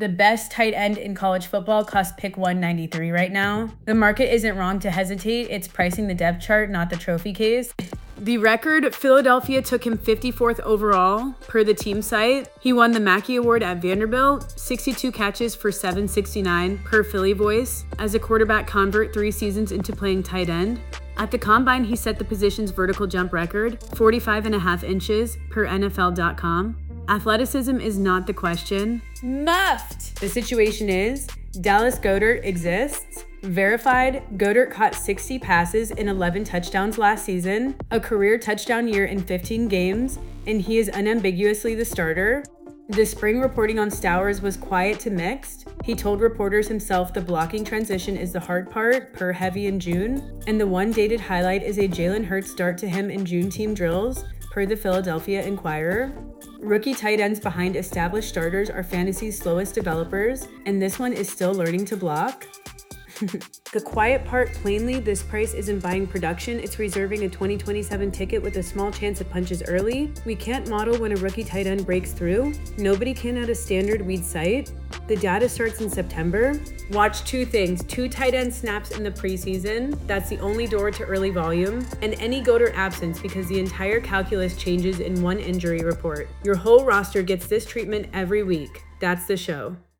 The best tight end in college football costs pick 193 right now. The market isn't wrong to hesitate. It's pricing the depth chart, not the trophy case. The record, Philadelphia took him 54th overall per the team site. He won the Mackey Award at Vanderbilt, 62 catches for 769 per Philly Voice, as a quarterback convert 3 seasons into playing tight end. At the Combine, he set the position's vertical jump record, 45.5 inches per NFL.com. Athleticism is not the question. Muffed! The situation is, Dallas Goedert exists. Verified, Goedert caught 60 passes and 11 touchdowns last season, a career touchdown year in 15 games, and he is unambiguously the starter. The spring reporting on Stowers was quiet to mixed. He told reporters himself the blocking transition is the hard part, per Heavy in June, and the one dated highlight is a Jalen Hurts start to him in June team drills, per the Philadelphia Inquirer. Rookie tight ends behind established starters are fantasy's slowest developers, and this one is still learning to block. The quiet part, plainly, this price isn't buying production, it's reserving a 2027 ticket with a small chance it punches early. We can't model when a rookie tight end breaks through. Nobody can at a standard weed site. The data starts in September. Watch 2 things, 2 tight end snaps in the preseason. That's the only door to early volume. And any Goedert absence, because the entire calculus changes in one injury report. Your whole roster gets this treatment every week. That's the show.